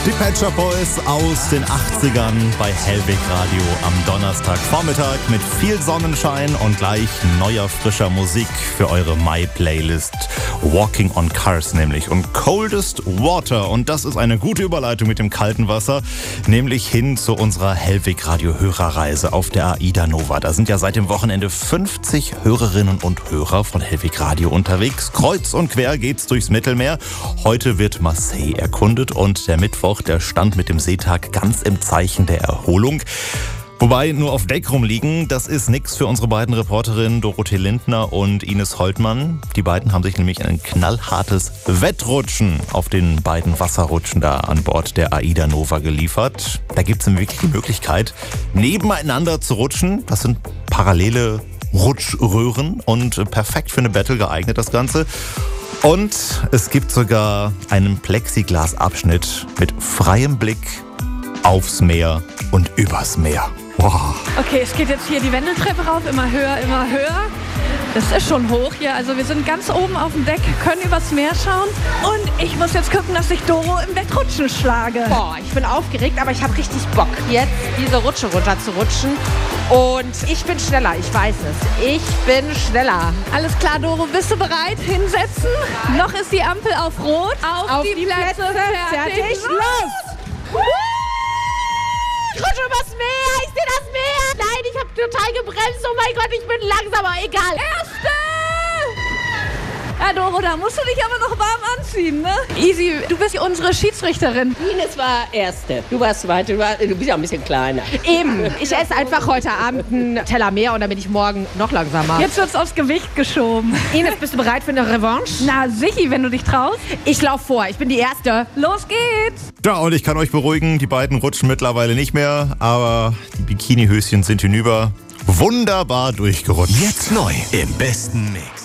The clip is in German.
Die Pet Shop Boys aus den 80ern bei Hellwig Radio am Donnerstagvormittag mit viel Sonnenschein und gleich neuer, frischer Musik für eure My-Playlist. Walking on Cars nämlich und Coldest Water. Und das ist eine gute Überleitung mit dem kalten Wasser, nämlich hin zu unserer Hellwig Radio Hörerreise auf der AIDA Nova. Da sind ja seit dem Wochenende 50 Hörerinnen und Hörer von Hellwig Radio unterwegs. Kreuz und quer geht's durchs Mittelmeer. Heute wird Marseille erkundet und der Mittwoch, der stand mit dem Seetag ganz im Zeichen der Erholung. Wobei nur auf Deck rumliegen, das ist nix für unsere beiden Reporterinnen Dorothee Lindner und Ines Holtmann. Die beiden haben sich nämlich ein knallhartes Wettrutschen auf den beiden Wasserrutschen da an Bord der AIDA Nova geliefert. Da gibt es wirklich die Möglichkeit, nebeneinander zu rutschen. Das sind parallele Rutschröhren und perfekt für eine Battle geeignet, das Ganze. Und es gibt sogar einen Plexiglasabschnitt mit freiem Blick aufs Meer und übers Meer. Wow. Okay, es geht jetzt hier die Wendeltreppe rauf, immer höher, immer höher. Das ist schon hoch hier, also wir sind ganz oben auf dem Deck, können übers Meer schauen. Und ich muss jetzt gucken, dass ich Doro im Wettrutschen schlage. Boah, ich bin aufgeregt, aber ich habe richtig Bock, jetzt diese Rutsche runter zu rutschen. Und ich bin schneller, ich weiß es. Ich bin schneller. Alles klar, Doro, bist du bereit? Hinsetzen. Noch ist die Ampel auf Rot. Auf die Plätze. Fertig. Los! Ich rutsche übers Meer, ich sehe das Meer. Nein, ich habe total gebremst. Oh mein Gott, ich bin langsamer, egal. Erste! Ja, Doro, da musst du dich aber noch warm anziehen, ne? Easy, du bist unsere Schiedsrichterin. Ines war Erste. Du warst Zweite. Du bist ja ein bisschen kleiner. Eben, ich esse einfach heute Abend einen Teller mehr und dann bin ich morgen noch langsamer. Jetzt wird's aufs Gewicht geschoben. Ines, bist du bereit für eine Revanche? Na, sicher, wenn du dich traust. Ich lauf vor, ich bin die Erste. Los geht's! Ja, und ich kann euch beruhigen, die beiden rutschen mittlerweile nicht mehr, aber die Bikinihöschen sind hinüber. Wunderbar durchgerutscht. Jetzt neu im besten Mix.